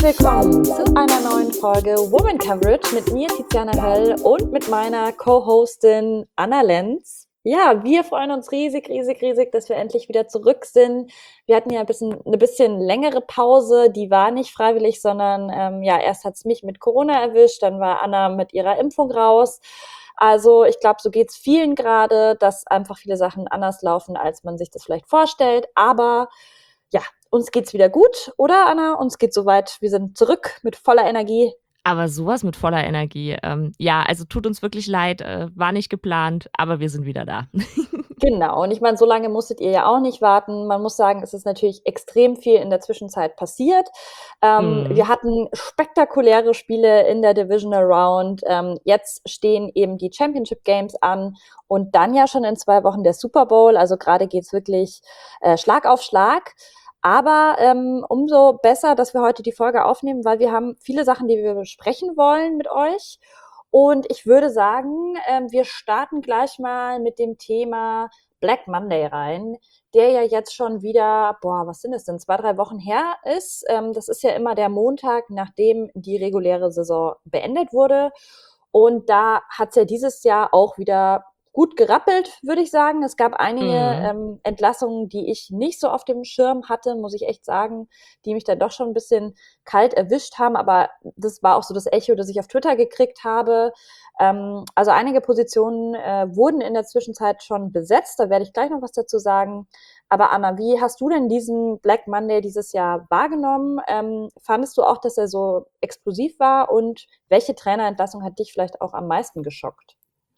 willkommen zu einer neuen Folge Woman Coverage mit mir, Tiziana Höll, und mit meiner Co-Hostin Anna Lenz. Ja, wir freuen uns riesig, dass wir endlich wieder zurück sind. Wir hatten ja eine bisschen längere Pause, die war nicht freiwillig, sondern erst hat's mich mit Corona erwischt, dann war Anna mit ihrer Impfung raus. Also ich glaube, so geht's vielen gerade, dass einfach viele Sachen anders laufen, als man sich das vielleicht vorstellt. Aber ja, uns geht's wieder gut, oder Anna? Uns geht's soweit. Wir sind zurück mit voller Energie. Aber sowas mit voller Energie. Ja, also tut uns wirklich leid, war nicht geplant, aber wir sind wieder da. Genau. Und ich meine, so lange musstet ihr ja auch nicht warten. Man muss sagen, es ist natürlich extrem viel in der Zwischenzeit passiert. Mhm. Wir hatten spektakuläre Spiele in der Divisional Round. Jetzt stehen eben die Championship Games an und dann ja schon in 2 Wochen der Super Bowl. Also gerade geht's wirklich Schlag auf Schlag. Aber umso besser, dass wir heute die Folge aufnehmen, weil wir haben viele Sachen, die wir besprechen wollen mit euch. Und ich würde sagen, wir starten gleich mal mit dem Thema Black Monday rein, der ja jetzt schon wieder, was sind es denn, 2, 3 Wochen her ist. Das ist ja immer der Montag, nachdem die reguläre Saison beendet wurde. Und da hat's ja dieses Jahr auch wieder gut gerappelt, würde ich sagen. Es gab einige Mhm. Entlassungen, die ich nicht so auf dem Schirm hatte, muss ich echt sagen, die mich dann doch schon ein bisschen kalt erwischt haben. Aber das war auch so das Echo, das ich auf Twitter gekriegt habe. Also einige Positionen wurden in der Zwischenzeit schon besetzt. Da werde ich gleich noch was dazu sagen. Aber Anna, wie hast du denn diesen Black Monday dieses Jahr wahrgenommen? Fandest du auch, dass er so explosiv war? Und welche Trainerentlassung hat dich vielleicht auch am meisten geschockt?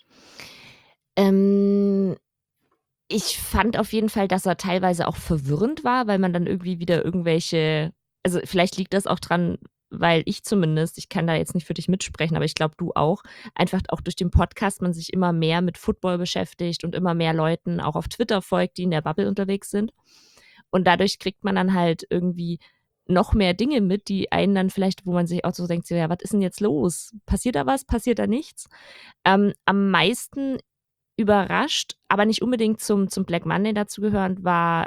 Ähm, Ich fand auf jeden Fall, dass er teilweise auch verwirrend war, weil man dann irgendwie wieder also vielleicht liegt das auch dran, weil ich kann da jetzt nicht für dich mitsprechen, aber ich glaube, du auch, einfach auch durch den Podcast man sich immer mehr mit Football beschäftigt und immer mehr Leuten auch auf Twitter folgt, die in der Bubble unterwegs sind. Und dadurch kriegt man dann halt irgendwie noch mehr Dinge mit, die einen dann vielleicht, wo man sich auch so denkt, so, ja, was ist denn jetzt los? Passiert da was? Passiert da nichts? Am meisten überrascht, aber nicht unbedingt zum Black Monday dazugehörend, war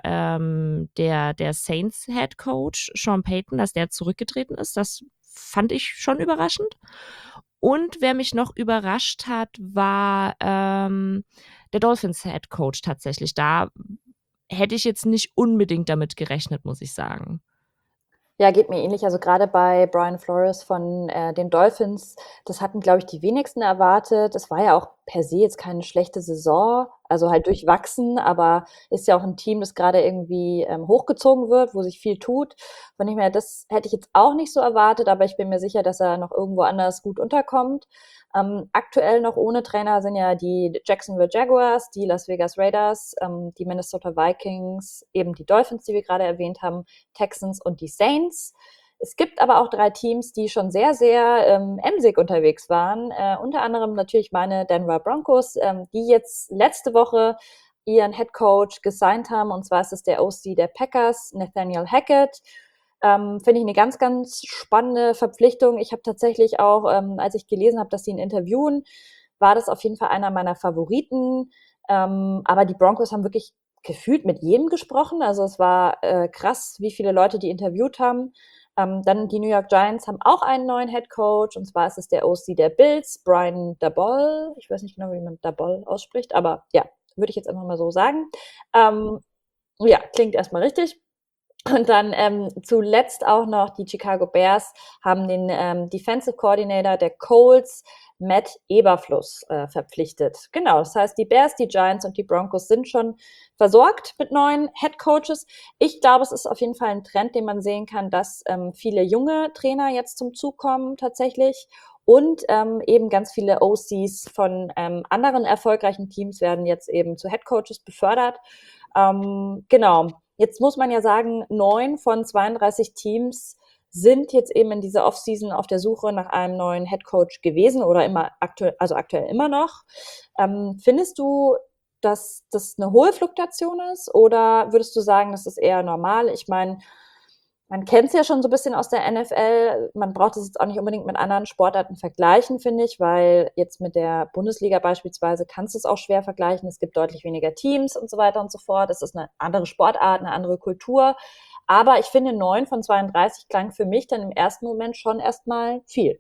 der Saints Head Coach Sean Payton, dass der zurückgetreten ist. Das fand ich schon überraschend. Und wer mich noch überrascht hat, war der Dolphins Head Coach tatsächlich. Da hätte ich jetzt nicht unbedingt damit gerechnet, muss ich sagen. Ja, geht mir ähnlich. Also gerade bei Brian Flores von den Dolphins, das hatten, glaube ich, die wenigsten erwartet. Es war ja auch per se jetzt keine schlechte Saison, also halt durchwachsen, aber ist ja auch ein Team, das gerade irgendwie hochgezogen wird, wo sich viel tut. Von dem her, das hätte ich jetzt auch nicht so erwartet, aber ich bin mir sicher, dass er noch irgendwo anders gut unterkommt. Aktuell noch ohne Trainer sind ja die Jacksonville Jaguars, die Las Vegas Raiders, die Minnesota Vikings, eben die Dolphins, die wir gerade erwähnt haben, Texans und die Saints. Es gibt aber auch 3 Teams, die schon sehr emsig unterwegs waren. Unter anderem natürlich meine Denver Broncos, die jetzt letzte Woche ihren Head Coach gesigned haben. Und zwar ist es der OC der Packers, Nathaniel Hackett. Finde ich eine ganz spannende Verpflichtung. Ich habe tatsächlich auch, als ich gelesen habe, dass sie ihn interviewen, war das auf jeden Fall einer meiner Favoriten. Aber die Broncos haben wirklich gefühlt mit jedem gesprochen. Also es war krass, wie viele Leute die interviewt haben. Dann die New York Giants haben auch einen neuen Head Coach, und zwar ist es der OC der Bills, Brian Daboll. Ich weiß nicht genau, wie man Daboll ausspricht, aber ja, würde ich jetzt einfach mal so sagen. Ähm, ja, klingt erstmal richtig. Und dann zuletzt auch noch die Chicago Bears haben den Defensive Coordinator der Colts, Matt Eberfluss, verpflichtet. Genau, das heißt, die Bears, die Giants und die Broncos sind schon versorgt mit neuen Head Coaches. Ich glaube, es ist auf jeden Fall ein Trend, den man sehen kann, dass viele junge Trainer jetzt zum Zug kommen tatsächlich. Und eben ganz viele OCs von anderen erfolgreichen Teams werden jetzt eben zu Head Coaches befördert. Genau. Jetzt muss man ja sagen, 9 von 32 Teams sind jetzt eben in dieser Offseason auf der Suche nach einem neuen Headcoach gewesen oder immer aktuell, also aktuell immer noch. Findest du, dass das eine hohe Fluktuation ist oder würdest du sagen, das ist eher normal? Ich meine, man kennt es ja schon so ein bisschen aus der NFL. Man braucht es jetzt auch nicht unbedingt mit anderen Sportarten vergleichen, finde ich, weil jetzt mit der Bundesliga beispielsweise kannst du es auch schwer vergleichen. Es gibt deutlich weniger Teams und so weiter und so fort. Es ist eine andere Sportart, eine andere Kultur. Aber ich finde, 9 von 32 klang für mich dann im ersten Moment schon erstmal viel.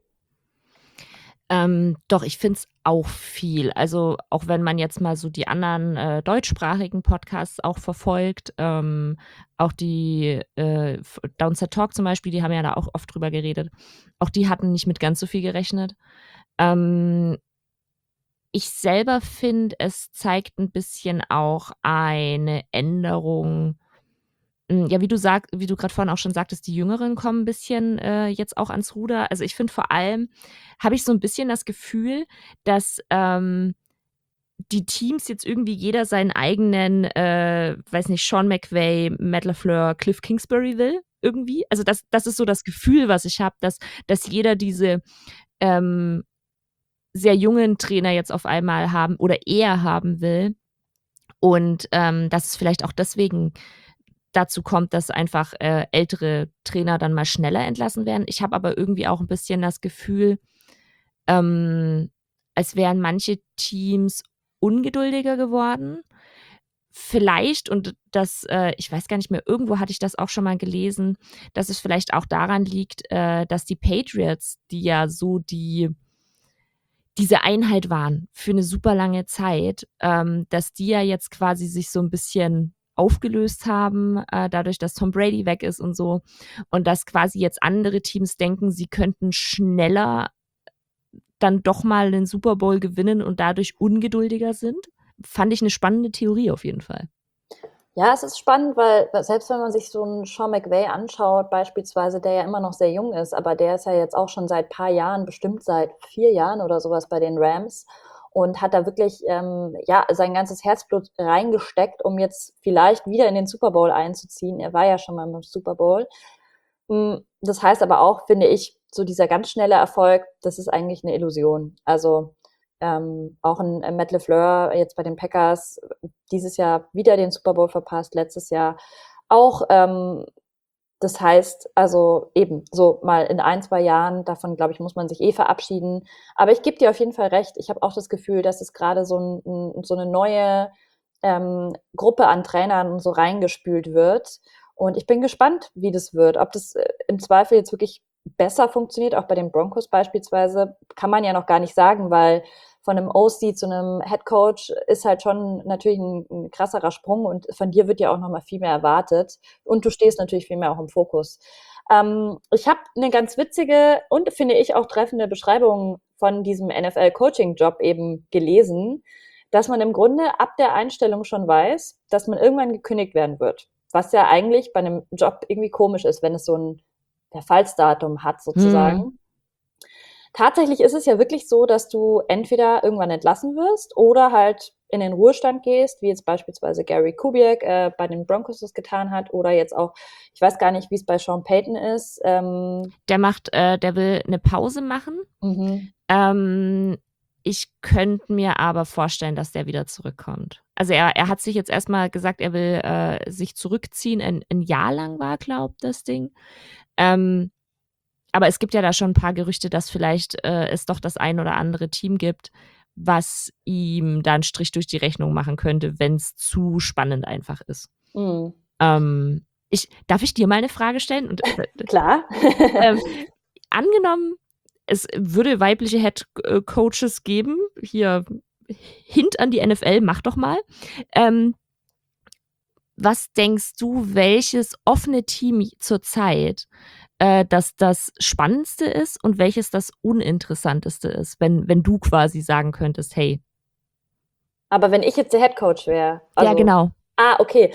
Doch, ich finde es auch viel. Also, auch wenn man jetzt mal so die anderen, deutschsprachigen Podcasts auch verfolgt, auch die, Downset Talk zum Beispiel, die haben ja da auch oft drüber geredet. Auch die hatten nicht mit ganz so viel gerechnet. Ähm, Ich selber finde, es zeigt ein bisschen auch eine Änderung. Ja, wie du gerade vorhin auch schon sagtest, die Jüngeren kommen 'n bisschen, jetzt auch ans Ruder. Also, ich finde vor allem habe ich so ein bisschen das Gefühl, dass, die Teams jetzt irgendwie jeder seinen eigenen, weiß nicht, Sean McVay, Matt LaFleur, Cliff Kingsbury will irgendwie. Also, das ist so das Gefühl, was ich habe, dass jeder diese, ähm, sehr jungen Trainer jetzt auf einmal haben oder eher haben will und, dass es vielleicht auch deswegen dazu kommt, dass einfach, ältere Trainer dann mal schneller entlassen werden. Ich habe aber irgendwie auch 'n bisschen das Gefühl, ähm, als wären manche Teams ungeduldiger geworden. Vielleicht und das, ich weiß gar nicht mehr, irgendwo hatte ich das auch schon mal gelesen, dass es vielleicht auch daran liegt, dass die Patriots, die ja so diese Einheit waren für 'ne super lange Zeit, dass die ja jetzt quasi sich so 'n bisschen aufgelöst haben, dadurch, dass Tom Brady weg ist und so. Und dass quasi jetzt andere Teams denken, sie könnten schneller dann doch mal den Super Bowl gewinnen und dadurch ungeduldiger sind. Fand ich 'ne spannende Theorie auf jeden Fall. Ja, es ist spannend, weil selbst wenn man sich so 'n Sean McVay anschaut beispielsweise, der ja immer noch sehr jung ist, aber der ist ja jetzt auch schon seit paar Jahren, bestimmt seit 4 Jahren oder so was bei den Rams und hat da wirklich, ja, sein ganzes Herzblut reingesteckt, um jetzt vielleicht wieder in den Super Bowl einzuziehen. Er war ja schon mal im Super Bowl. Das heißt aber auch, finde ich, so dieser ganz schnelle Erfolg, das ist eigentlich 'ne Illusion. Also, auch 'n Matt LaFleur jetzt bei den Packers dieses Jahr wieder den Super Bowl verpasst, letztes Jahr auch. Das heißt, also eben, so mal in 1, 2 Jahren, davon, glaube ich, muss man sich verabschieden. Aber ich gebe dir auf jeden Fall recht. Ich habe auch das Gefühl, dass es gerade so 'ne neue, Gruppe an Trainern so reingespült wird. Und ich bin gespannt, wie das wird. Ob das, im Zweifel jetzt wirklich besser funktioniert, auch bei den Broncos beispielsweise, kann man ja noch gar nicht sagen, weil von 'nem OC zu 'nem Headcoach ist halt schon natürlich 'n krasserer Sprung und von dir wird ja auch noch mal viel mehr erwartet und du stehst natürlich viel mehr auch im Fokus. Ich habe 'ne ganz witzige und, finde ich, auch treffende Beschreibung von diesem NFL-Coaching-Job eben gelesen, dass man im Grunde ab der Einstellung schon weiß, dass man irgendwann gekündigt werden wird. Was ja eigentlich bei 'nem Job irgendwie komisch ist, wenn es so 'n Verfallsdatum hat Mhm. sozusagen. Tatsächlich ist es ja wirklich so, dass du entweder irgendwann entlassen wirst oder halt in den Ruhestand gehst, wie jetzt beispielsweise Gary Kubiak, bei den Broncos das getan hat oder jetzt auch, ich weiß gar nicht, wie's bei Sean Payton ist. Der will 'ne Pause machen. Mhm. Ähm, Ich könnte mir aber vorstellen, dass der wieder zurückkommt. Also, er hat sich jetzt erst mal gesagt, er will, sich zurückziehen. 'N Jahr lang war, glaube das Ding. Ähm, aber es gibt ja da schon 'n paar Gerüchte, dass vielleicht, es doch das ein oder andere Team gibt, was ihm da 'n Strich durch die Rechnung machen könnte, wenn's zu spannend einfach ist. Mhm. Darf ich dir mal 'ne Frage stellen? Und, Klar. ähm, angenommen, es würde weibliche Coaches geben, hier Hint an die NFL, mach doch mal. Ähm, Was denkst du, welches offene Team zurzeit, das Spannendste ist und welches das Uninteressanteste ist, wenn du quasi sagen könntest: „Hey“? Aber wenn ich jetzt der Headcoach wäre, Ja, also genau. okay.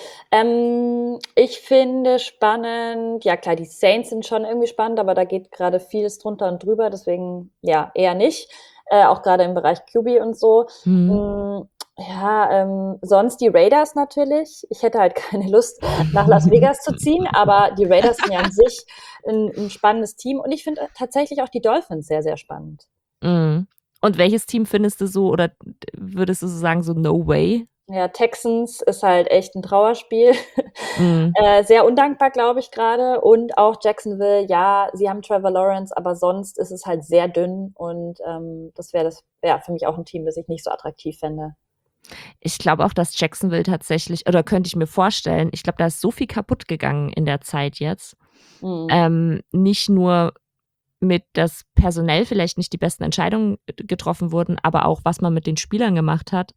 Ich finde spannend, ja klar, die Saints sind schon irgendwie spannend, aber da geht grade vieles drunter und drüber, deswegen, ja, eher nicht, auch grade im Bereich QB und so. Mhm. Hm, ja, sonst die Raiders natürlich. Ich hätte halt keine Lust, nach Las Vegas zu ziehen, aber die Raiders sind ja an sich 'n spannendes Team und ich finde, tatsächlich auch die Dolphins sehr, sehr spannend. Mhm. Und welches Team findest du so oder würdest du so sagen, so no way? Ja, Texans ist halt echt 'n Trauerspiel. Mhm. Sehr undankbar, glaube ich grade und auch Jacksonville, ja, sie haben Trevor Lawrence, aber sonst ist es halt sehr dünn und, das wäre für mich auch 'n Team, das ich nicht so attraktiv fände. Ich glaube auch, dass Jacksonville tatsächlich, oder könnte ich mir vorstellen, ich glaube, da ist so viel kaputt gegangen in der Zeit jetzt. Mhm. Nicht nur mit, dass personell vielleicht nicht die besten Entscheidungen getroffen wurden, aber auch, was man mit den Spielern gemacht hat.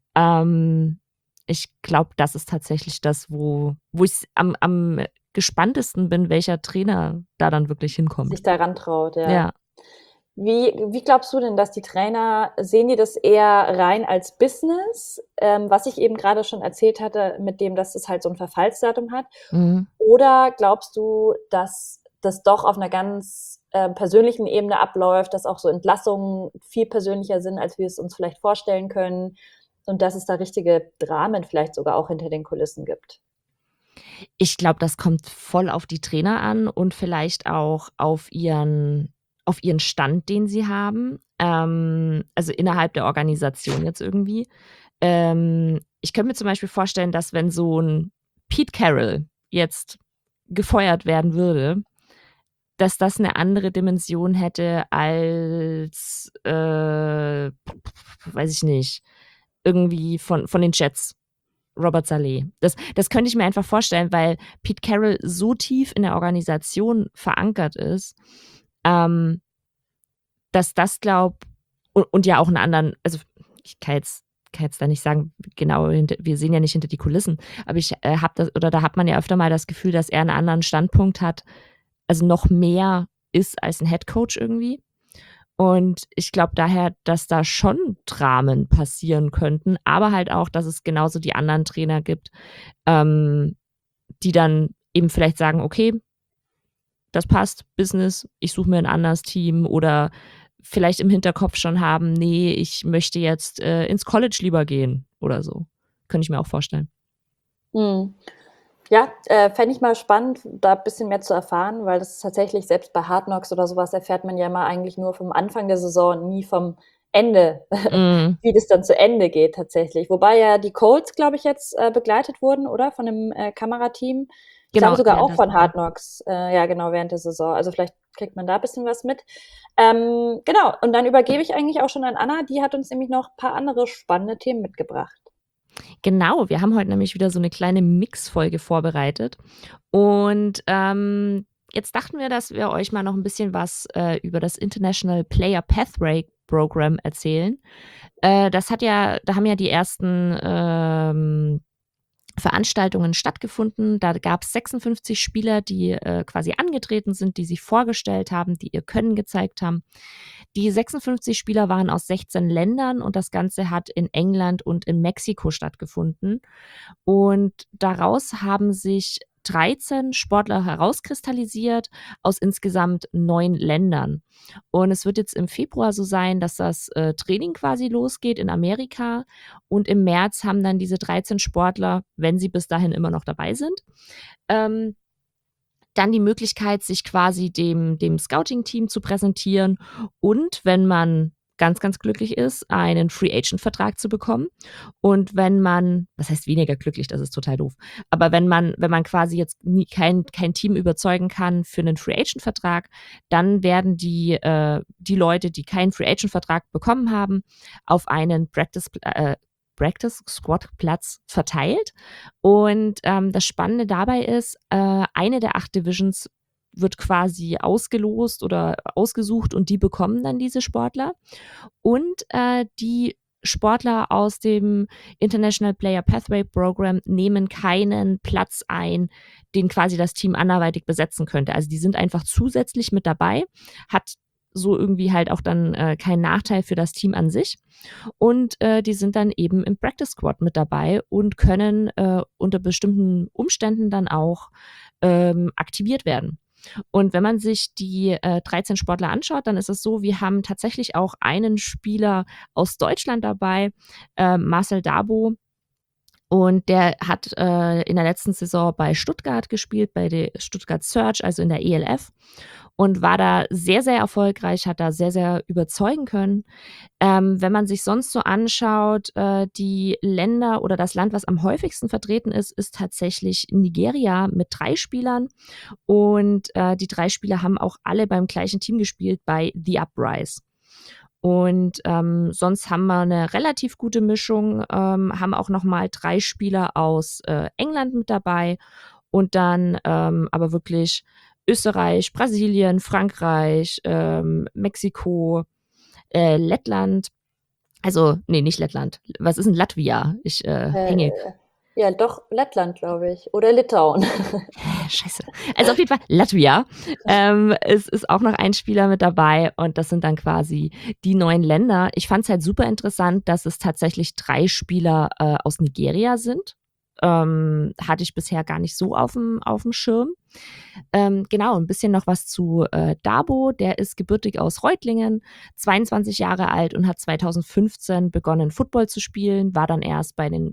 Ich glaube, das ist tatsächlich das, wo ich am gespanntesten bin, welcher Trainer da dann wirklich hinkommt. Sich daran traut, ja. Ja. Wie glaubst du denn, dass die Trainer, sehen die das eher rein als Business, was ich eben gerade schon erzählt hatte, mit dem, dass es halt so ein Verfallsdatum hat? Mhm. Oder glaubst du, dass das doch auf einer ganz persönlichen Ebene abläuft, dass auch so Entlassungen viel persönlicher sind, als wir es uns vielleicht vorstellen können und dass es da richtige Dramen vielleicht sogar auch hinter den Kulissen gibt? Ich glaube, das kommt voll auf die Trainer an und vielleicht auch auf ihren Stand, den sie haben, also innerhalb der Organisation jetzt irgendwie. Ich könnte mir zum Beispiel vorstellen, dass wenn so 'n Pete Carroll jetzt gefeuert werden würde, dass das 'ne andere Dimension hätte als, weiß ich nicht, irgendwie von den Jets, Robert Saleh. Das könnte ich mir einfach vorstellen, weil Pete Carroll so tief in der Organisation verankert ist, ähm, dass das glaube und ja auch 'n anderen, also, ich kann jetzt da nicht sagen, genau, wir sehen ja nicht hinter die Kulissen, aber ich, habe das, oder da hat man ja öfter mal das Gefühl, dass er 'n anderen Standpunkt hat, also noch mehr ist als 'n Headcoach irgendwie. Und ich glaube daher, dass da schon Dramen passieren könnten, aber halt auch, dass es genauso die anderen Trainer gibt, ähm, die dann eben vielleicht sagen: „Okay, das passt, Business, ich suche mir 'n anderes Team“, oder vielleicht im Hinterkopf schon haben: „Ne, ich möchte jetzt, ins College lieber gehen“ oder so. Könnte ich mir auch vorstellen. Mhm. Ja, fände ich mal spannend, da ein bisschen mehr zu erfahren, weil das ist tatsächlich selbst bei Hard Knocks oder sowas erfährt man ja immer eigentlich nur vom Anfang der Saison und nie vom Ende, Mhm. wie das dann zu Ende geht tatsächlich. Wobei ja die Colts, glaube ich, jetzt, begleitet wurden, oder? Von 'nem, Kamerateam. Ich glaube Genau, sogar während auch der von Saison. Hard Knocks, ja genau, während der Saison. Also, vielleicht kriegt man da bisschen was mit. Genau, und dann übergebe ich eigentlich auch schon an Anna. Die hat uns nämlich noch paar andere spannende Themen mitgebracht. Genau, wir haben heute nämlich wieder so 'ne kleine Mixfolge vorbereitet. Und, jetzt dachten wir, dass wir euch mal noch 'n bisschen was, über das International Player Pathway Program erzählen. Da haben ja die ersten, Veranstaltungen stattgefunden. Da gab's 56 Spieler, die, quasi angetreten sind, die sich vorgestellt haben, die ihr Können gezeigt haben. Die 56 Spieler waren aus 16 Ländern und das Ganze hat in England und in Mexiko stattgefunden. Und daraus haben sich 13 Sportler herauskristallisiert aus insgesamt 9 Ländern. Und es wird jetzt im Februar so sein, dass das, Training quasi losgeht in Amerika, und im März haben dann diese 13 Sportler, wenn sie bis dahin immer noch dabei sind, ähm, dann die Möglichkeit, sich quasi dem Scouting-Team zu präsentieren und, wenn man ganz, ganz glücklich ist, einen Free-Agent-Vertrag zu bekommen. Und wenn man, was heißt weniger glücklich, das ist total doof, aber wenn man quasi jetzt nie kein Team überzeugen kann für einen Free-Agent-Vertrag, dann werden die Leute, die keinen Free-Agent-Vertrag bekommen haben, auf einen Practice Squad Platz verteilt. Und, das Spannende dabei ist, eine der 8 Divisions wird quasi ausgelost oder ausgesucht, und die bekommen dann diese Sportler. Und, die Sportler aus dem International Player Pathway Program nehmen keinen Platz ein, den quasi das Team anderweitig besetzen könnte. Also, die sind einfach zusätzlich mit dabei, hat so irgendwie halt auch dann, keinen Nachteil für das Team an sich. Und, die sind dann eben im Practice Squad mit dabei und können, unter bestimmten Umständen dann auch, aktiviert werden. Und wenn man sich die, 13 Sportler anschaut, dann ist es so, wir haben tatsächlich auch einen Spieler aus Deutschland dabei, Marcel Dabo, und der hat, in der letzten Saison bei Stuttgart gespielt, bei der Stuttgart Surge, also in der ELF, und war da sehr, sehr erfolgreich, hat da sehr, sehr überzeugen können. Wenn man sich sonst so anschaut, die Länder oder das Land, was am häufigsten vertreten ist, ist tatsächlich Nigeria mit 3 Spielern. Und, die 3 Spieler haben auch alle beim gleichen Team gespielt, bei The Uprise. Und sonst haben wir eine relativ gute Mischung, haben auch noch mal 3 Spieler aus England mit dabei und dann aber wirklich Österreich, Brasilien, Frankreich, Mexiko, Lettland. Also, nee, nicht Lettland. Was ist denn Latvia? Ich hänge. Äh, ja, doch, Lettland, glaube ich. Oder Litauen. Scheiße. Also auf jeden Fall Latvia. Es ist auch noch ein Spieler mit dabei und das sind dann quasi die 9 Länder. Ich fand es halt super interessant, dass es tatsächlich 3 Spieler aus Nigeria sind. Hatte ich bisher gar nicht so auf dem Schirm. Genau, ein bisschen noch was zu Dabo. Der ist gebürtig aus Reutlingen, 22 Jahre alt und hat 2015 begonnen, Football zu spielen, war dann erst bei den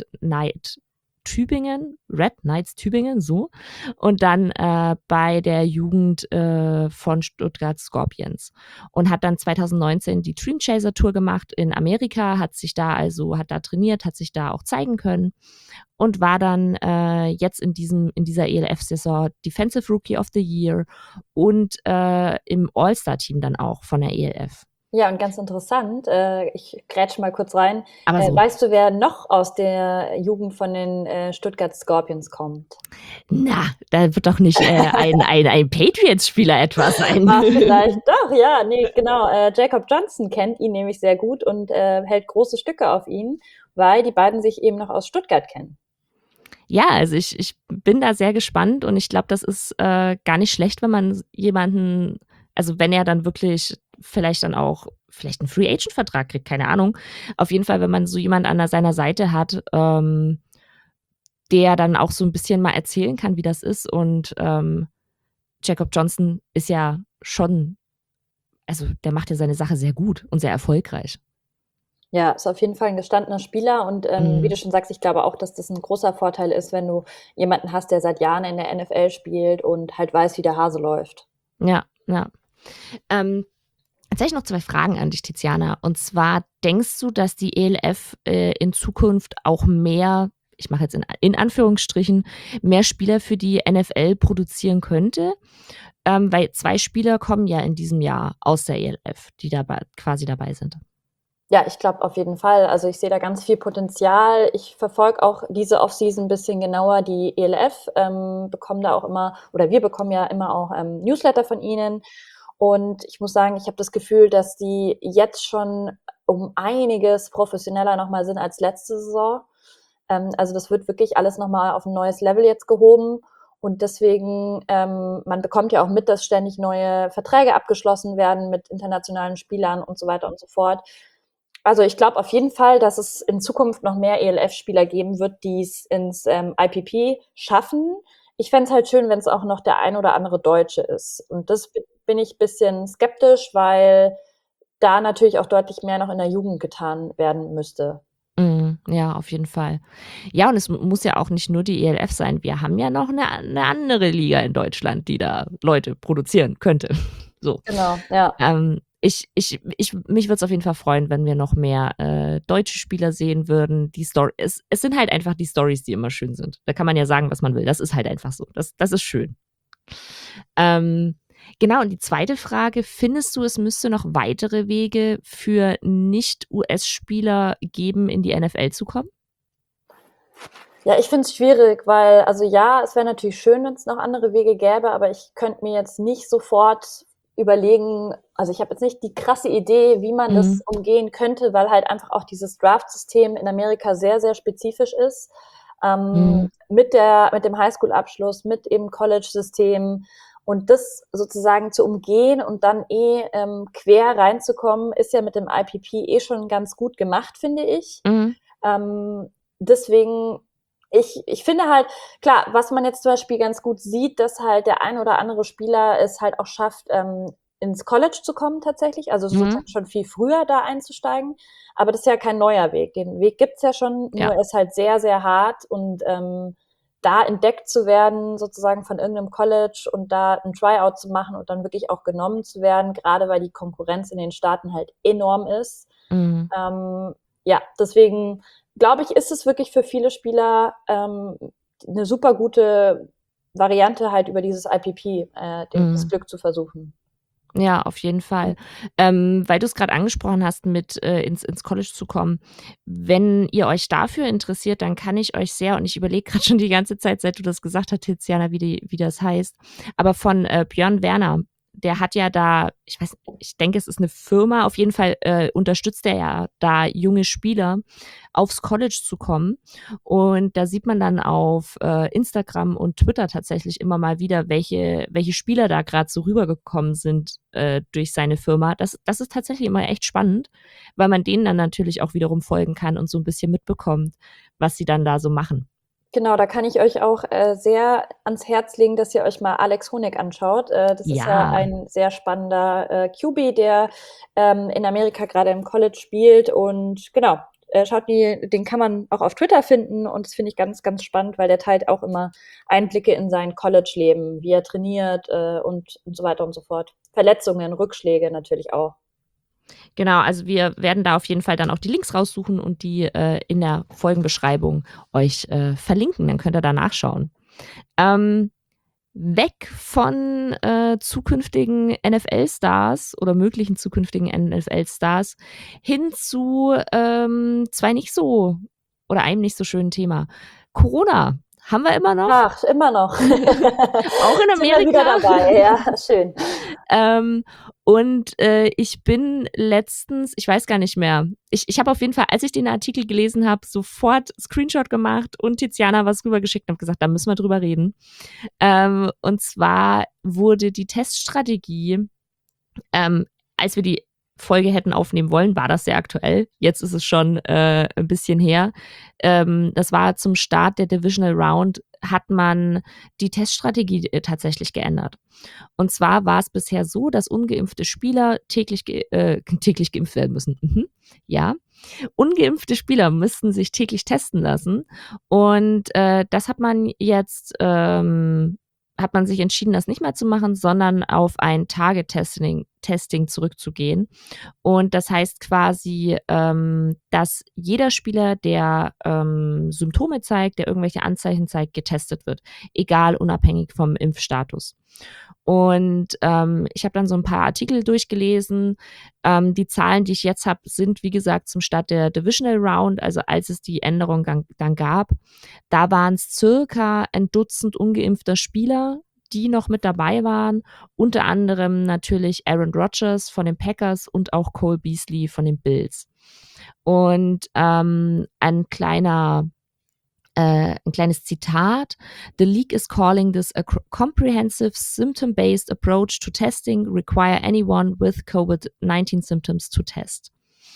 Red Knights Tübingen, so. Und dann bei der Jugend von Stuttgart Scorpions. Und hat dann 2019 die Dream Chaser Tour gemacht in Amerika, hat da trainiert, hat sich da auch zeigen können und war dann jetzt in dieser ELF-Saison Defensive Rookie of the Year und im All-Star-Team dann auch von der ELF. Ja, und ganz interessant, ich grätsche mal kurz rein. Aber so, Weißt du, wer noch aus der Jugend von den Stuttgart Scorpions kommt? na, da wird doch nicht ein Patriots-Spieler etwa sein. Ah, vielleicht doch, ja, nee, genau. Jacob Johnson kennt ihn nämlich sehr gut und hält große Stücke auf ihn, weil die beiden sich eben noch aus Stuttgart kennen. Ja, also ich bin da sehr gespannt und ich glaube, das ist gar nicht schlecht, wenn man jemanden, also wenn er dann wirklich vielleicht dann auch vielleicht einen Free Agent Vertrag kriegt, keine Ahnung. Auf jeden Fall, wenn man so jemand an seiner Seite hat, der dann auch so ein bisschen mal erzählen kann, wie das ist. Und Jacob Johnson ist ja schon, also der macht ja seine Sache sehr gut und sehr erfolgreich. Ja, ist auf jeden Fall ein gestandener Spieler und wie du schon sagst, ich glaube auch, dass das ein großer Vorteil ist, wenn du jemanden hast, der seit Jahren in der NFL spielt und halt weiß, wie der Hase läuft. Ja, ja. Jetzt habe ich noch 2 Fragen an dich, Tiziana. Und zwar, denkst du, dass die ELF in Zukunft auch mehr, ich mache jetzt in Anführungsstrichen, mehr Spieler für die NFL produzieren könnte? Weil 2 Spieler kommen ja in diesem Jahr aus der ELF, die quasi dabei sind. Ja, ich glaube auf jeden Fall. Also ich sehe da ganz viel Potenzial. Ich verfolge auch diese Offseason ein bisschen genauer. Die ELF bekommen da auch immer, oder wir bekommen ja immer auch Newsletter von ihnen. Und ich muss sagen, ich habe das Gefühl, dass die jetzt schon um einiges professioneller nochmal sind als letzte Saison. Also das wird wirklich alles nochmal auf ein neues Level jetzt gehoben. Und deswegen, man bekommt ja auch mit, dass ständig neue Verträge abgeschlossen werden mit internationalen Spielern und so weiter und so fort. Also ich glaube auf jeden Fall, dass es in Zukunft noch mehr ELF-Spieler geben wird, die es ins IPP schaffen. Ich fände es halt schön, wenn es auch noch der ein oder andere Deutsche ist. Und das bin ich ein bisschen skeptisch, weil da natürlich auch deutlich mehr noch in der Jugend getan werden müsste. Ja, auf jeden Fall. Ja, und es muss ja auch nicht nur die ELF sein. Wir haben ja noch eine andere Liga in Deutschland, die da Leute produzieren könnte. So. Genau, ja. Mich würde es auf jeden Fall freuen, wenn wir noch mehr deutsche Spieler sehen würden. Es sind halt einfach die Stories, die immer schön sind. Da kann man ja sagen, was man will. Das ist halt einfach so. Das ist schön. Genau, und die zweite Frage, findest du, es müsste noch weitere Wege für Nicht-US-Spieler geben, in die NFL zu kommen? Ja, ich finde es schwierig, weil, also ja, es wäre natürlich schön, wenn es noch andere Wege gäbe, aber ich könnte mir jetzt nicht sofort überlegen, also ich habe jetzt nicht die krasse Idee, wie man das umgehen könnte, weil halt einfach auch dieses Draft-System in Amerika sehr, sehr spezifisch ist. Mit dem Highschool-Abschluss, mit eben College-System und das sozusagen zu umgehen und dann quer reinzukommen, ist ja mit dem IPP schon ganz gut gemacht, finde ich. Deswegen ich finde halt, klar, was man jetzt zum Beispiel ganz gut sieht, dass halt der ein oder andere Spieler es halt auch schafft, ins College zu kommen tatsächlich, also sozusagen schon viel früher da einzusteigen. Aber das ist ja kein neuer Weg. Den Weg gibt's ja schon, nur Ja. er ist halt sehr, sehr hart und da entdeckt zu werden, sozusagen von irgendeinem College und da ein Tryout zu machen und dann wirklich auch genommen zu werden, gerade weil die Konkurrenz in den Staaten halt enorm ist. Ja, deswegen glaube ich, ist es wirklich für viele Spieler eine super gute Variante, halt über dieses IPP das Glück zu versuchen. Ja, auf jeden Fall. Weil du es gerade angesprochen hast, mit ins College zu kommen. Wenn ihr euch dafür interessiert, dann kann ich euch sehr, und ich überlege gerade schon die ganze Zeit, seit du das gesagt hast, Tiziana, wie das heißt, aber von Björn Werner, der hat ja da, ich denke, es ist eine Firma, auf jeden Fall unterstützt er ja da junge Spieler, aufs College zu kommen. Und da sieht man dann auf Instagram und Twitter tatsächlich immer mal wieder, welche Spieler da gerade so rübergekommen sind durch seine Firma. Das ist tatsächlich immer echt spannend, weil man denen dann natürlich auch wiederum folgen kann und so ein bisschen mitbekommt, was sie dann da so machen. Genau, da kann ich euch auch sehr ans Herz legen, dass ihr euch mal Alex Honig anschaut. Das ist ja Ja, ein sehr spannender QB, der in Amerika gerade im College spielt. Und genau, den kann man auch auf Twitter finden. Und das finde ich ganz, ganz spannend, weil der teilt auch immer Einblicke in sein College-Leben, wie er trainiert und so weiter und so fort. Verletzungen, Rückschläge natürlich auch. genau. Also wir werden da auf jeden Fall dann auch die Links raussuchen und die in der Folgenbeschreibung euch verlinken. Dann könnt ihr da nachschauen. Ähm, Weg von zukünftigen NFL-Stars oder möglichen zukünftigen NFL-Stars hin zu zwei nicht so oder einem nicht so schönen Thema. Corona haben wir immer noch, Ach, immer noch. auch in Sind wir wieder Amerika. dabei, ja, schön. Ähm, und ich bin letztens, ich weiß gar nicht mehr, ich habe auf jeden Fall, als ich den Artikel gelesen habe, sofort Screenshot gemacht und Tiziana was rübergeschickt und habe gesagt, da müssen wir drüber reden. Und zwar wurde die Teststrategie, als wir die Folge hätten aufnehmen wollen, war das sehr aktuell. Jetzt ist es schon ein bisschen her. Das war zum Start der Divisional Round, hat man die Teststrategie tatsächlich geändert. Und zwar war es bisher so, dass ungeimpfte Spieler täglich geimpft werden müssen. Mhm. Ja. Ungeimpfte Spieler müssten sich täglich testen lassen. Und das hat man sich entschieden, das nicht mehr zu machen, sondern auf ein Target-Testing zurückzugehen. Und das heißt quasi, dass jeder Spieler, der Symptome zeigt, der irgendwelche Anzeichen zeigt, getestet wird, egal unabhängig vom Impfstatus. Und ich habe dann so ein paar Artikel durchgelesen. Die Zahlen, die ich jetzt habe, sind, wie gesagt, zum Start der Divisional Round, also als es die Änderung dann gab. Da waren es circa ein Dutzend ungeimpfter Spieler, die noch mit dabei waren. Unter anderem natürlich Aaron Rodgers von den Packers und auch Cole Beasley von den Bills. Und ein kleines Zitat. The league is calling this a comprehensive symptom-based approach to testing, require anyone with COVID-19 symptoms to test.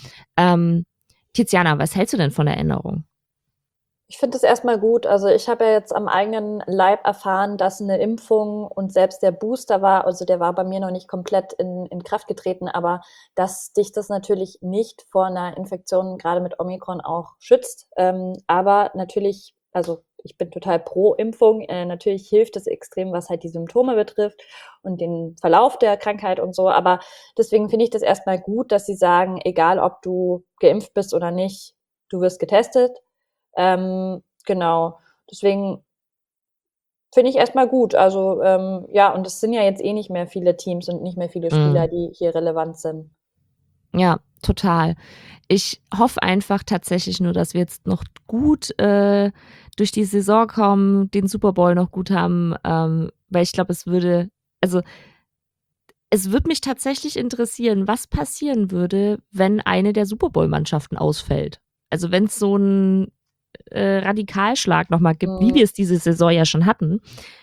Tiziana, was hältst du denn von der Änderung? Ich finde es erstmal gut. Also ich habe ja jetzt am eigenen Leib erfahren, dass eine Impfung und selbst der Booster war, also der war bei mir noch nicht komplett in Kraft getreten, aber dass dich das natürlich nicht vor einer Infektion gerade mit Omikron auch schützt. Aber natürlich, also ich bin total pro Impfung. Natürlich hilft es extrem, was halt die Symptome betrifft und den Verlauf der Krankheit und so. Aber deswegen finde ich das erstmal gut, dass sie sagen, egal ob du geimpft bist oder nicht, du wirst getestet. Genau. Deswegen finde ich erstmal gut. Also, ja, und es sind ja jetzt eh nicht mehr viele Teams und nicht mehr viele Spieler, Mm. die hier relevant sind. Ja, total. Ich hoffe einfach tatsächlich nur, dass wir jetzt noch gut durch die Saison kommen, den Super Bowl noch gut haben, weil ich glaube, also es würde mich tatsächlich interessieren, was passieren würde, wenn eine der Super Bowl-Mannschaften ausfällt. Also wenn es so einen Radikalschlag nochmal gibt, wie Mhm. wir es diese Saison ja schon hatten.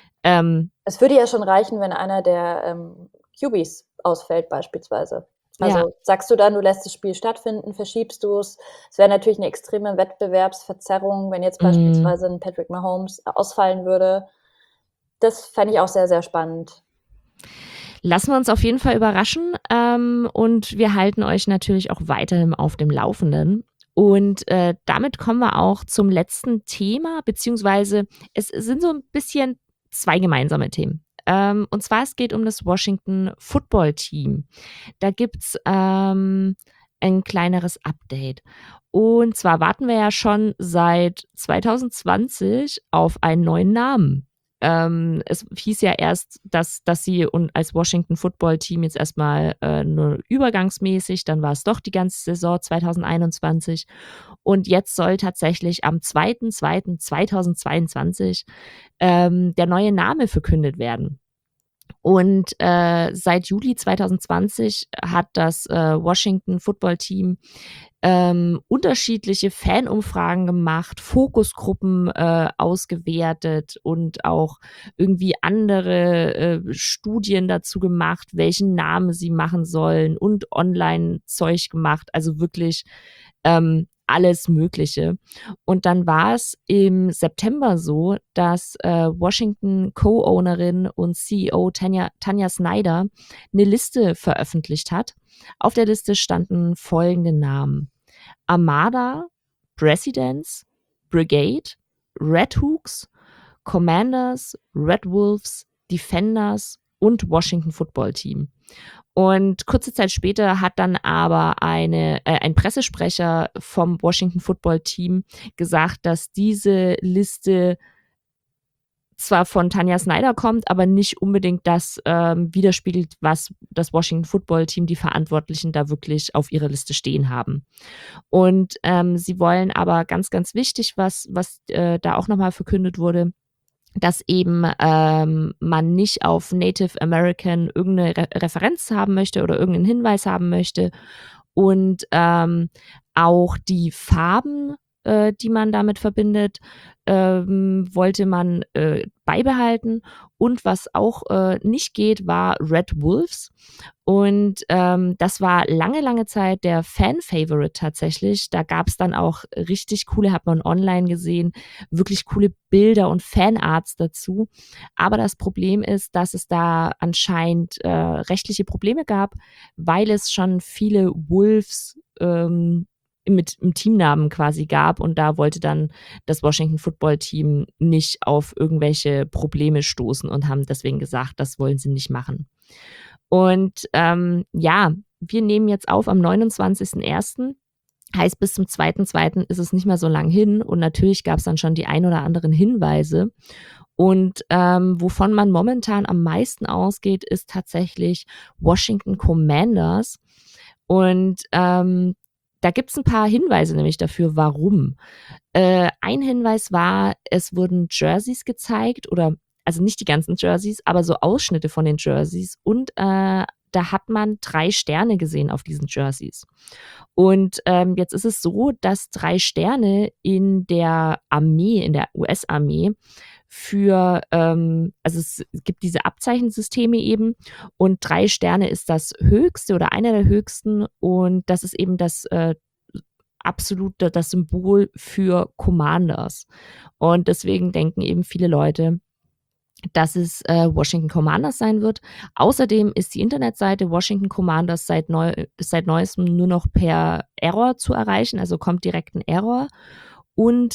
Es würde ja schon reichen, wenn einer der QBs ausfällt, beispielsweise. Ja. Also sagst du dann, du lässt das Spiel stattfinden, verschiebst du es? Es wäre natürlich eine extreme Wettbewerbsverzerrung, wenn jetzt Mm. beispielsweise ein Patrick Mahomes ausfallen würde. Das fände ich auch sehr, sehr spannend. Lassen wir uns auf jeden Fall überraschen und wir halten euch natürlich auch weiterhin auf dem Laufenden. Und damit kommen wir auch zum letzten Thema, beziehungsweise es sind so ein bisschen zwei gemeinsame Themen. Und zwar, es geht um das Washington Football Team. Da gibt's ein kleineres Update. Und zwar warten wir ja schon seit 2020 auf einen neuen Namen. es hieß ja erst, dass sie und als Washington Football Team jetzt erstmal nur übergangsmäßig, dann war es doch die ganze Saison 2021 und jetzt soll tatsächlich am 2.2.2022 der neue Name verkündet werden. Und seit Juli 2020 hat das Washington Football Team unterschiedliche Fanumfragen gemacht, Fokusgruppen ausgewertet und auch irgendwie andere Studien dazu gemacht, welchen Namen sie machen sollen und Online-Zeug gemacht. Also wirklich alles Mögliche. Und dann war es im September so, dass Washington Co-Ownerin und CEO Tanya Snyder eine Liste veröffentlicht hat. Auf der Liste standen folgende Namen: Armada, Presidents, Brigade, Red Hooks, Commanders, Red Wolves, Defenders und Washington Football Team. Und kurze Zeit später hat dann aber ein Pressesprecher vom Washington Football Team gesagt, dass diese Liste zwar von Tanya Snyder kommt, aber nicht unbedingt das widerspiegelt, was das Washington Football Team, die Verantwortlichen, da wirklich auf ihrer Liste stehen haben. Und sie wollen aber ganz, ganz wichtig, was da auch nochmal verkündet wurde, dass eben man nicht auf Native American irgendeine Referenz haben möchte oder irgendeinen Hinweis haben möchte. Und auch die Farben, die man damit verbindet, wollte man beibehalten. Und was auch nicht geht, war Red Wolves. Und das war lange, lange Zeit der Fan-Favorite tatsächlich. Da gab es dann auch richtig coole, hat man online gesehen, wirklich coole Bilder und Fanarts dazu. Aber das Problem ist, dass es da anscheinend rechtliche Probleme gab, weil es schon viele Wolves mit im Teamnamen quasi gab und da wollte dann das Washington Football Team nicht auf irgendwelche Probleme stoßen und haben deswegen gesagt, das wollen sie nicht machen. Und ja, wir nehmen jetzt auf am 29.01. Heißt, bis zum 2.2. ist es nicht mehr so lang hin und natürlich gab es dann schon die ein oder anderen Hinweise. Und wovon man momentan am meisten ausgeht, ist tatsächlich Washington Commanders. Und da gibt es ein paar Hinweise nämlich dafür, warum. Ein Hinweis war, es wurden Jerseys gezeigt oder also nicht die ganzen Jerseys, aber so Ausschnitte von den Jerseys und da hat man 3 Sterne gesehen auf diesen Jerseys. Und jetzt ist es so, dass 3 Sterne in der Armee, in der US-Armee für, also es gibt diese Abzeichensysteme eben und 3 Sterne ist das höchste oder einer der höchsten und das ist eben das absolute, das Symbol für Commanders. Und deswegen denken eben viele Leute, dass es Washington Commanders sein wird. Außerdem ist die Internetseite Washington Commanders seit neuestem nur noch per Error zu erreichen, also kommt direkt ein Error. Und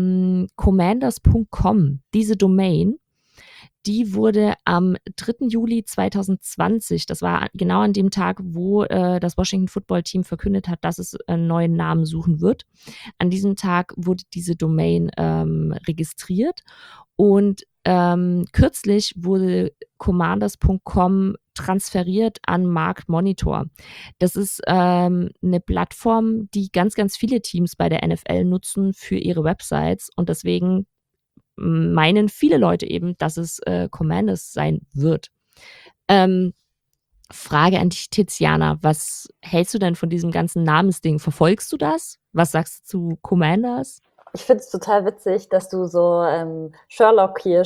commanders.com, diese Domain, die wurde am 3. Juli 2020, das war genau an dem Tag, wo das Washington Football Team verkündet hat, dass es einen neuen Namen suchen wird. An diesem Tag wurde diese Domain registriert und kürzlich wurde commanders.com transferiert an Markt Monitor. Das ist eine Plattform, die ganz, ganz viele Teams bei der NFL nutzen für ihre Websites und deswegen meinen viele Leute eben, dass es Commanders sein wird. Frage an dich, Tiziana, was hältst du denn von diesem ganzen Namensding? Verfolgst du das? Was sagst du zu Commanders? Ich finde es total witzig, dass du so Sherlock hier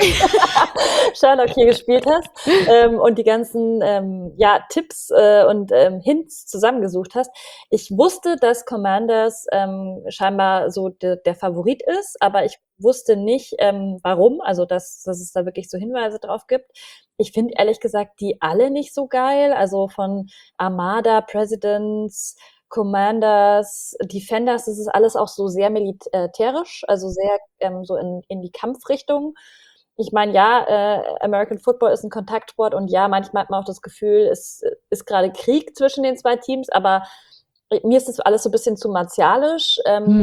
gespielt hast und die ganzen Tipps und Hints zusammengesucht hast. Ich wusste, dass Commanders scheinbar so der Favorit ist, aber ich wusste nicht, warum, also dass es da wirklich so Hinweise drauf gibt. Ich finde ehrlich gesagt die alle nicht so geil, also von Armada, Presidents, Commanders, Defenders, das ist alles auch so sehr militärisch, also sehr so in die Kampfrichtung. Ich meine, ja, American Football ist ein Kontaktsport und ja, manchmal hat man auch das Gefühl, es ist gerade Krieg zwischen den 2 Teams, aber mir ist das alles so ein bisschen zu martialisch.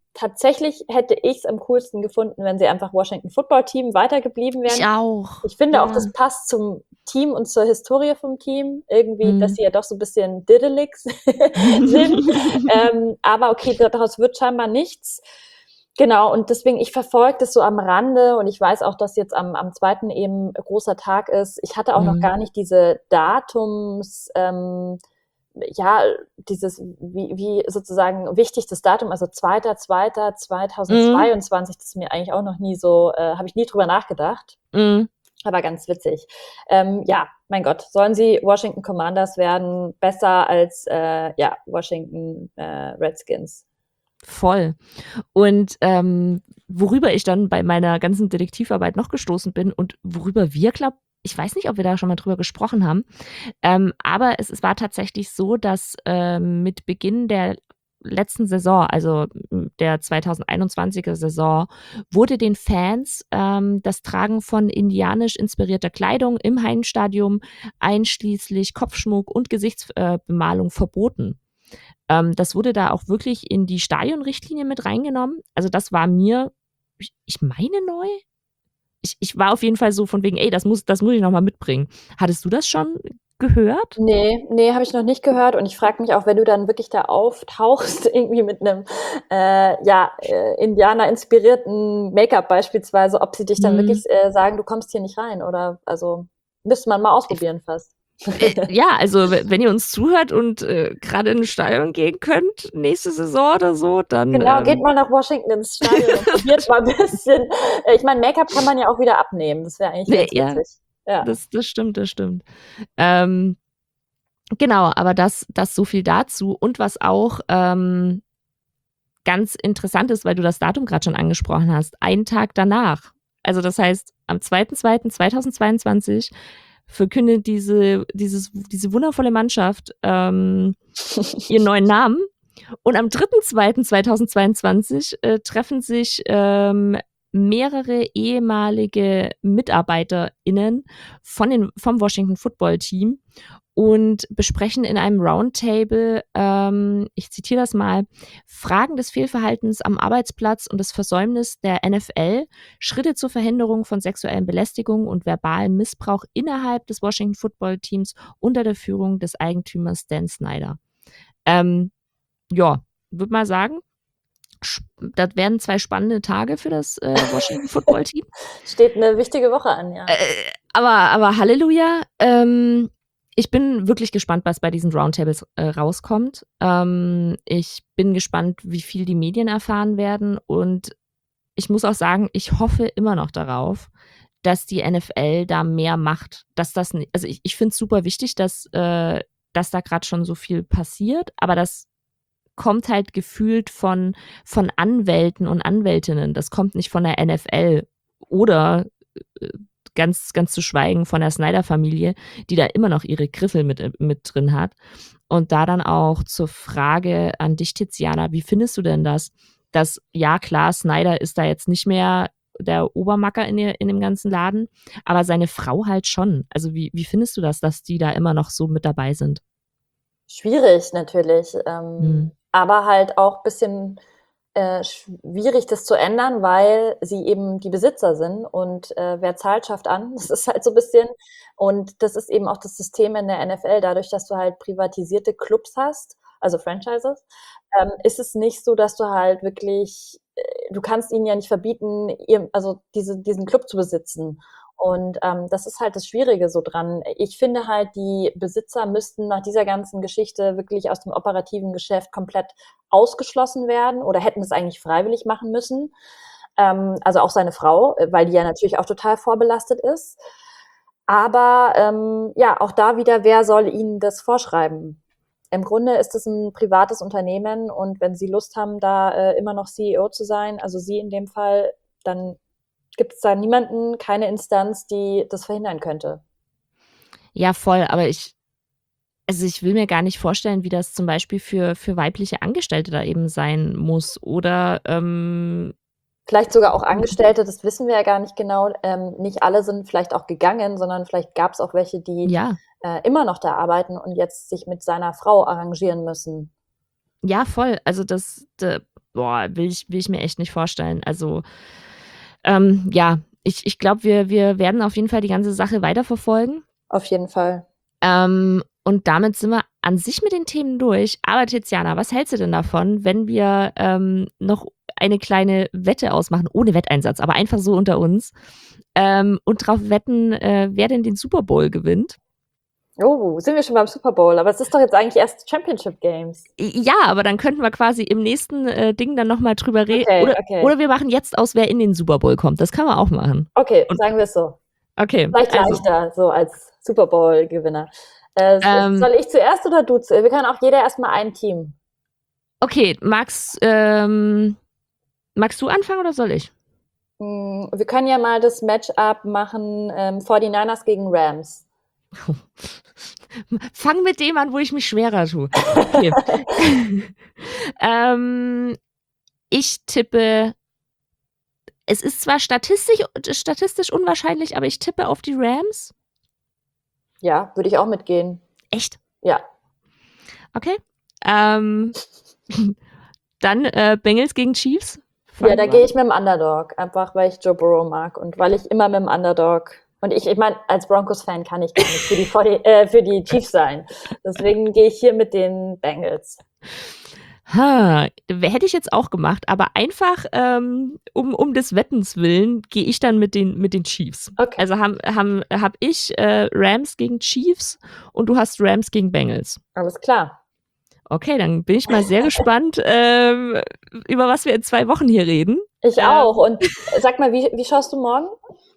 tatsächlich hätte ich es am coolsten gefunden, wenn sie einfach Washington Football Team weitergeblieben Ich wären. auch. Ich finde auch, Ja. das passt zum Team und zur Historie vom Team. Irgendwie, dass Mhm. sie ja doch so ein bisschen diddelig sind. Aber okay, daraus wird scheinbar nichts. Genau, und deswegen, ich verfolge das so am Rande und ich weiß auch, dass jetzt am 2. eben großer Tag ist. Ich hatte auch noch Mhm. gar nicht diese Datums, ja, wie sozusagen wichtig das Datum, also 2.2.2022, das ist mir eigentlich auch noch nie so, habe ich nie drüber nachgedacht. Mhm. Aber ganz witzig. Ja, mein Gott, sollen sie Washington Commanders werden, besser als ja, Washington Redskins. Voll. Und worüber ich dann bei meiner ganzen Detektivarbeit noch gestoßen bin und worüber wir, ich weiß nicht, ob wir da schon mal drüber gesprochen haben, aber es war tatsächlich so, dass mit Beginn der letzten Saison, also der 2021er Saison, wurde den Fans das Tragen von indianisch inspirierter Kleidung im Heimstadion einschließlich Kopfschmuck und Gesichtsbemalung verboten. Das wurde da auch wirklich in die Stadionrichtlinie mit reingenommen. Also das war mir, ich meine, neu. Ich war auf jeden Fall so von wegen, ey, das muss ich noch mal mitbringen. Hattest du das schon gehört? Nee, habe ich noch nicht gehört und ich frage mich auch, wenn du dann wirklich da auftauchst, irgendwie mit einem ja, Indianer-inspirierten Make-up beispielsweise, ob sie dich dann Hm. wirklich sagen, du kommst hier nicht rein oder also müsste man mal ausprobieren fast. Ja, also wenn ihr uns zuhört und gerade in ein Stadion gehen könnt, nächste Saison oder so, dann Genau, geht mal nach Washington ins Stadion und probiert mal ein bisschen. Ich meine, Make-up kann man ja auch wieder abnehmen. Das wäre eigentlich nee, ganz ja, witzig. Ja. das stimmt, das stimmt. Genau, aber das so viel dazu. Und was auch ganz interessant ist, weil du das Datum gerade schon angesprochen hast, einen Tag danach, also das heißt am 2.2.2022 verkündet diese wundervolle Mannschaft ihren neuen Namen und am 3.2.2022 treffen sich mehrere ehemalige MitarbeiterInnen vom Washington Football Team und besprechen in einem Roundtable, ich zitiere das mal, Fragen des Fehlverhaltens am Arbeitsplatz und des Versäumnis der NFL, Schritte zur Verhinderung von sexuellen Belästigungen und verbalem Missbrauch innerhalb des Washington Football Teams unter der Führung des Eigentümers Dan Snyder. Ja, würde mal sagen, das werden 2 spannende Tage für das Washington Football Team. Steht eine wichtige Woche an, ja. Aber Halleluja. Ich bin wirklich gespannt, was bei diesen Roundtables rauskommt. Ich bin gespannt, wie viel die Medien erfahren werden. Und ich muss auch sagen, ich hoffe immer noch darauf, dass die NFL da mehr macht. Also ich finde es super wichtig, dass da gerade schon so viel passiert, aber das kommt halt gefühlt von Anwälten und Anwältinnen. Das kommt nicht von der NFL oder ganz zu schweigen von der Snyder-Familie, die da immer noch ihre Griffel mit drin hat. Und da dann auch zur Frage an dich, Tiziana, wie findest du denn das? Dass, ja klar, Snyder ist da jetzt nicht mehr der Obermacker in dem ganzen Laden, aber seine Frau halt schon. Also wie findest du das, dass die da immer noch so mit dabei sind? Schwierig natürlich, Hm. aber halt auch ein bisschen schwierig, das zu ändern, weil sie eben die Besitzer sind und wer zahlt, schafft an. Das ist halt so ein bisschen. Und das ist eben auch das System in der NFL. Dadurch, dass du halt privatisierte Clubs hast, also Franchises, ist es nicht so, dass du halt wirklich, du kannst ihnen ja nicht verbieten, also diesen Club zu besitzen. Und das ist halt das Schwierige so dran. Ich finde halt, die Besitzer müssten nach dieser ganzen Geschichte wirklich aus dem operativen Geschäft komplett ausgeschlossen werden oder hätten es eigentlich freiwillig machen müssen. Also auch seine Frau, weil die ja natürlich auch total vorbelastet ist. Aber ja, auch da wieder, wer soll ihnen das vorschreiben? Im Grunde ist es ein privates Unternehmen und wenn sie Lust haben, da immer noch CEO zu sein, also sie in dem Fall, dann gibt es da niemanden, keine Instanz, die das verhindern könnte. Ja, voll, aber also ich will mir gar nicht vorstellen, wie das zum Beispiel für weibliche Angestellte da eben sein muss. Oder Vielleicht sogar auch Angestellte, das wissen wir ja gar nicht genau. Nicht alle sind vielleicht auch gegangen, sondern vielleicht gab es auch welche, die ja, immer noch da arbeiten und jetzt sich mit seiner Frau arrangieren müssen. ja, voll. Also will ich mir echt nicht vorstellen. Also, ja, ich glaube, wir werden auf jeden Fall die ganze Sache weiterverfolgen. Auf jeden Fall. Und damit sind wir an sich mit den Themen durch. Aber Tiziana, was hältst du denn davon, wenn wir noch eine kleine Wette ausmachen, ohne Wetteinsatz, aber einfach so unter uns, und drauf wetten, wer denn den Super Bowl gewinnt? Oh, sind wir schon beim Super Bowl? Aber es ist doch jetzt eigentlich erst Championship Games. Ja, aber dann könnten wir quasi im nächsten Ding dann nochmal drüber reden. Okay. Oder wir machen jetzt aus, wer in den Super Bowl kommt. Das kann man auch machen. Okay, sagen wir es so. Okay. Vielleicht leichter, so als Super Bowl-Gewinner. Soll ich zuerst oder du zuerst? Wir können auch jeder erstmal ein Team. Okay, magst du anfangen oder soll ich? Wir können ja mal das Matchup machen, 49ers gegen Rams. Fang mit dem an, wo ich mich schwerer tue. Okay. Ich tippe, es ist zwar statistisch unwahrscheinlich, aber ich tippe auf die Rams. Ja, würde ich auch mitgehen. Echt? Ja. Okay. Dann Bengals gegen Chiefs. Ja, da gehe ich mit dem Underdog, einfach weil ich Joe Burrow mag und weil ich immer mit dem Underdog, und ich meine, als Broncos-Fan kann ich gar nicht für die Chiefs sein. Deswegen gehe ich hier mit den Bengals. Hätte ich jetzt auch gemacht, aber einfach um des Wettens willen gehe ich dann mit den Chiefs. Okay. Also hab ich Rams gegen Chiefs und du hast Rams gegen Bengals. Alles klar. Okay, dann bin ich mal sehr gespannt, über was wir in 2 Wochen hier reden. Ich auch. Und sag mal, wie schaust du morgen?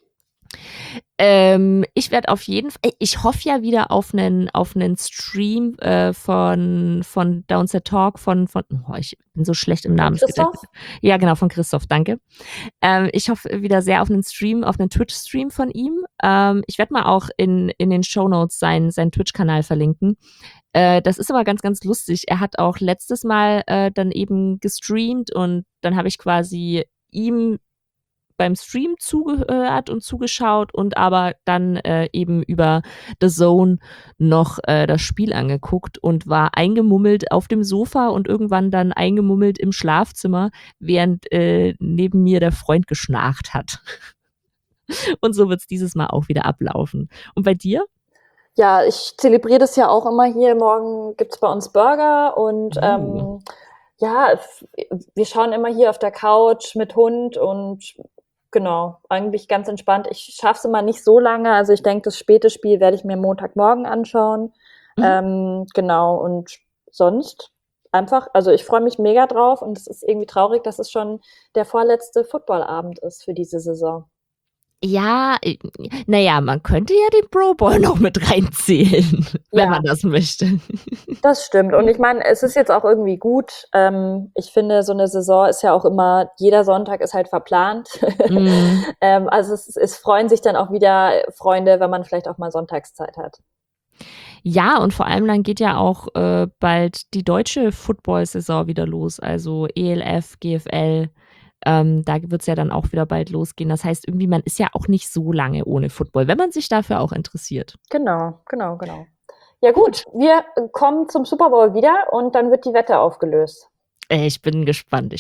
Ich werde auf jeden Fall, ich hoffe ja wieder auf einen Stream von Downset Talk ich bin so schlecht im Namensgedächtnis. Ja, genau, von Christoph, danke. Ich hoffe wieder sehr auf einen Twitch-Stream von ihm. Ich werde mal auch in den Shownotes seinen Twitch-Kanal verlinken. Das ist aber ganz, ganz lustig. Er hat auch letztes Mal dann eben gestreamt und dann habe ich quasi ihm beim Stream zugehört und zugeschaut und aber dann eben über The Zone noch das Spiel angeguckt und war eingemummelt auf dem Sofa und irgendwann dann eingemummelt im Schlafzimmer, während neben mir der Freund geschnarcht hat. Und so wird es dieses Mal auch wieder ablaufen. Und bei dir? Ja, ich zelebriere das ja auch immer hier. Morgen gibt's bei uns Burger und ja, wir schauen immer hier auf der Couch mit Hund und genau, eigentlich ganz entspannt. Ich schaffe es immer nicht so lange, also ich denke, das späte Spiel werde ich mir Montagmorgen anschauen. Genau, und sonst einfach, also ich freue mich mega drauf und es ist irgendwie traurig, dass es schon der vorletzte Footballabend ist für diese Saison. Ja, naja, man könnte ja den Pro Bowl noch mit reinzählen, wenn man das möchte. Das stimmt. Und ich meine, es ist jetzt auch irgendwie gut. Ich finde, so eine Saison ist ja auch immer, jeder Sonntag ist halt verplant. Also es freuen sich dann auch wieder Freunde, wenn man vielleicht auch mal Sonntagszeit hat. Ja, und vor allem dann geht ja auch bald die deutsche Football-Saison wieder los, also ELF, GFL. Da wird es ja dann auch wieder bald losgehen. Das heißt, irgendwie, man ist ja auch nicht so lange ohne Football, wenn man sich dafür auch interessiert. Genau. Ja gut, wir kommen zum Super Bowl wieder und dann wird die Wette aufgelöst. Ich bin gespannt.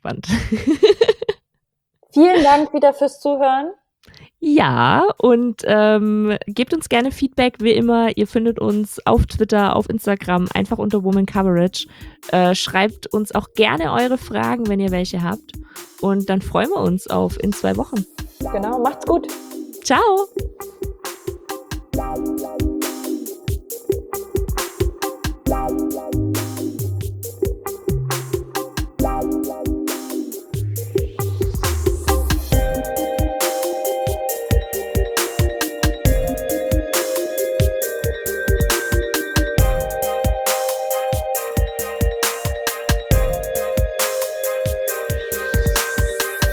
Vielen Dank wieder fürs Zuhören. Ja, und gebt uns gerne Feedback, wie immer. Ihr findet uns auf Twitter, auf Instagram, einfach unter Woman Coverage. Schreibt uns auch gerne eure Fragen, wenn ihr welche habt. Und dann freuen wir uns auf in 2 Wochen. Genau, macht's gut. Ciao.